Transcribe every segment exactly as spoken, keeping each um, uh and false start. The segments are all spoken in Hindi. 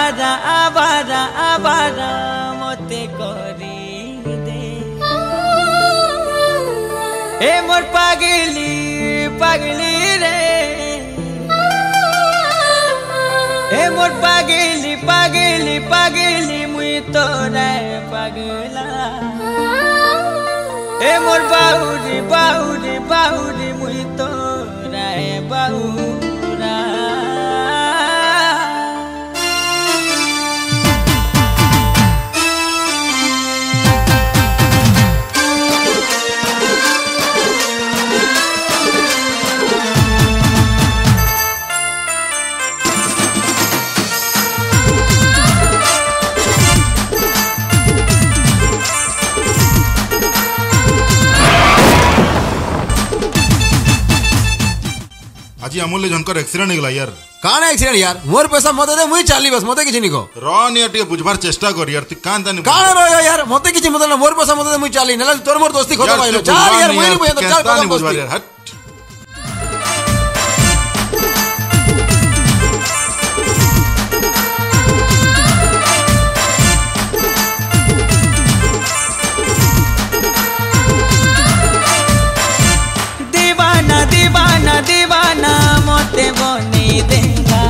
आवारा आवारा आवारा मते करी दे ए मोर पागली पागली रे ए मोर पागली पागली पागली मुई तोरा पागला ए मोर बाहुरी बाहुरी बाहुरी मुई तोरा बाहुरा आज अमूल्य जनकर एक्सीडेंट होगला यार कान एक्सीडेंट यार मोर पैसा मते दे मुई चाली बस मते किछि निको रन यार टिके बुझबार चेष्टा कर यार तू कान तानी कान रो यार मते किछि मतलब मोर पैसा मते दे मुई चाली नला तोर मोर दोस्ती खत्म आइलो चल यार मुई नहीं तो चल खत्म बुझबार यार हट दीवाना दीवाना दीवाना मोते बनी देगा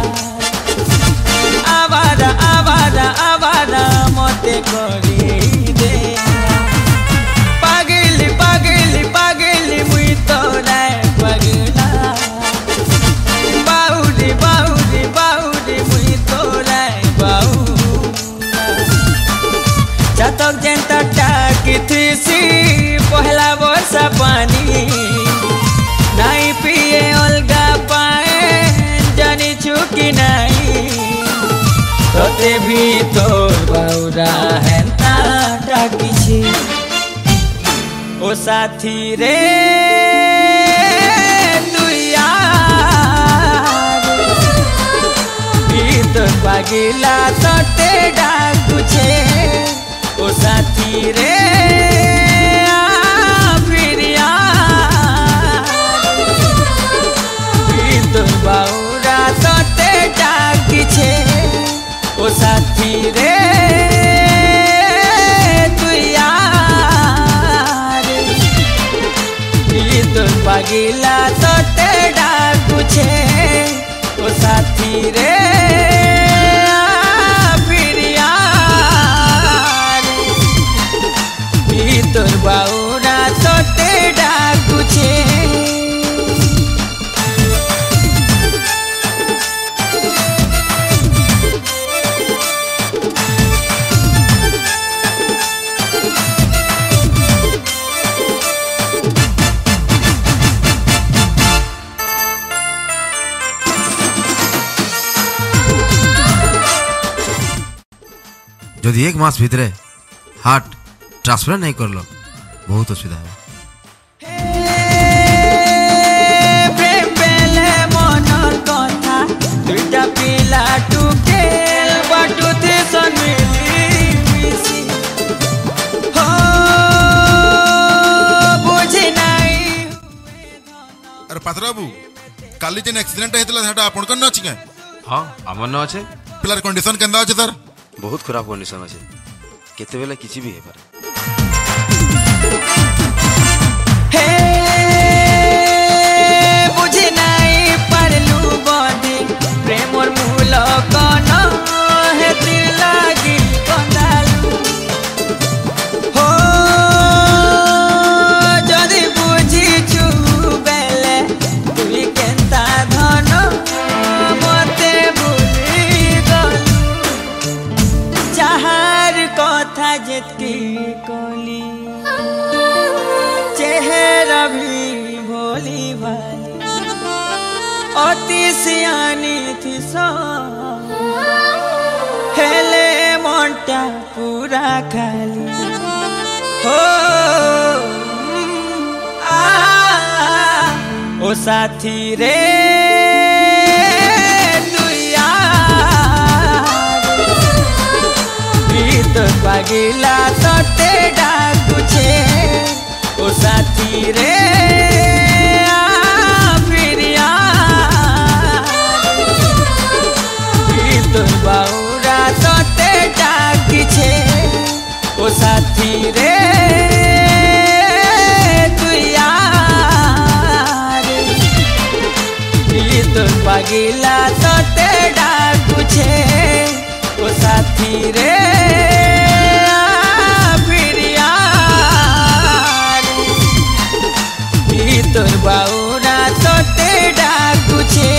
आवारा आवारा आवारा मोते करी देगा पागली पागली पागली मुई तोरा पगला बाहुरी बाहुरी बाहुरी मुई तोरा बाहुरा जतक जेंता टाकी थीसी पहला वर्षा पानी नहीं पिए अलगा पाए जानी चुकी नहीं तोते भी तोर बाउरा है ना डाकिछी ओ साथी रे तू यार भी तोर पागिला तोते डाकुछे ओ साथी रे बाउरा तोते डाकिछे ओ साथी रे तू यार तोर पागिला तोते डाकुछे ओ साथी रे फिर यार तोर बाउरा तोते डाकुछे यदि एक मास भितरे हार्ट ट्रांसफर नहीं कर लो बहुत असुविधा है प्रेम पेले मनर कथा दुईटा पिला टुकेल बाटुते सनमिली मिसी हो बुझी नहीं अरे पात्र बाबू काली जेन एक्सीडेंट हेतला सेटा आपन कन अछि के हां हमन न अछि पिलार कंडीशन केंदा अछि सर बहुत खराब कंडीशन अछि केते बेला किछि भी हे पर हे बुझी नहीं परलू बदी प्रेम और मूल कन हे दिल लागी कंदालू हो जदी बुझी छु बेले तुई केंता धन मते भूली गलू चाहर कथा जेतकी कोली चेहरा भी भोली भाली अति सियानी थी सो हेले मोंटा पूरा खाली हो आ, ओ साथी रे तू यार तो पागिला तोते डाकुछे ओ साथी रे फिर यार तोर बाउरा सते डाकिछे ओ साथी रे तुई आरे ई तोर पागिला सते डाकुछे ओ साथी रे तोर बाउरा सते डाकुछे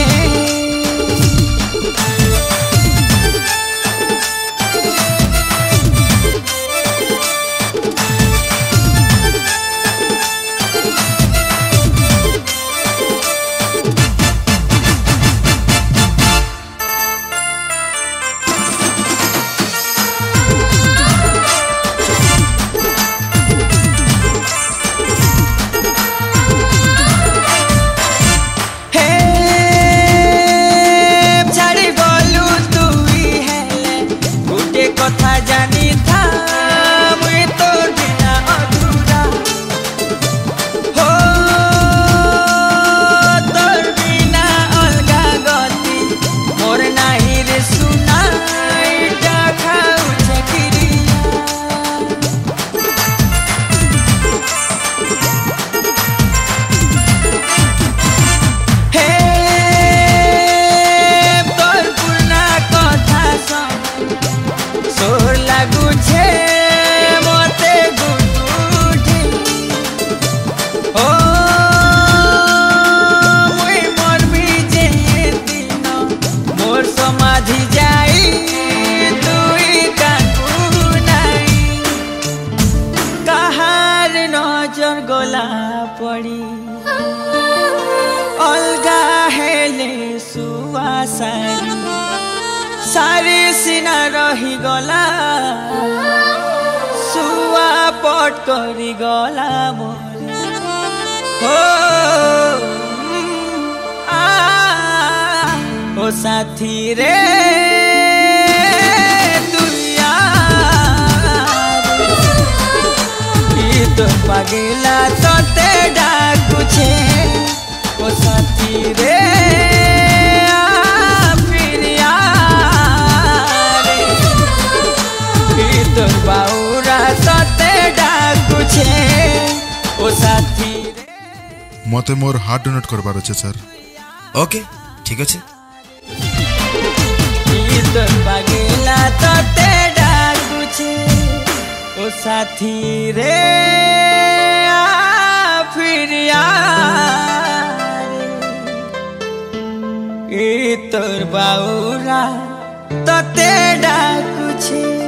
কথা জানি থা মুই তোর বিনা অধুরা হো তোর বিনা অলগা গতি মোর নাহি রে শুনা এটা খাউছে কিরিয়া হে তোর পুরনা কথা সব सोर लागुछे मते गुटुठी ओ मुई मोर बीजे दिन मोर समाधि जाई तुई काकू नाई कहार नजर गोला पड़ी अलगा हेले सुवासारी सारी सीना रही गला सुआ पट करी गला मोर हो आ ओ साथी रे तुया ई तो पागिला सते डाकुछे ओ साथी रे तोर बाउरा सते डाकुछे ओ साथी मते मोर हार्ट डोनेट करबार अछि सर ओके ठीक अछि तोर पागिला सते डाकुछे ओ साथी रे आ फिर आ ई तोर बाउरा सते डाकुछे।